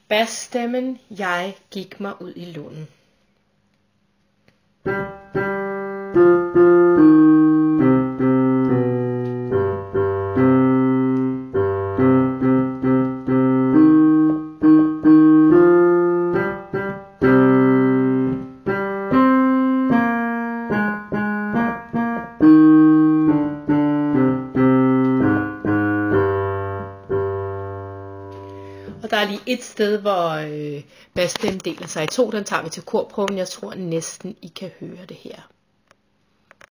Basstemmen, jeg gik mig ud i lunden. Og der er lige et sted, hvor basstemmen deler sig i to. Den tager vi til korprøven. Jeg tror næsten, I kan høre det her.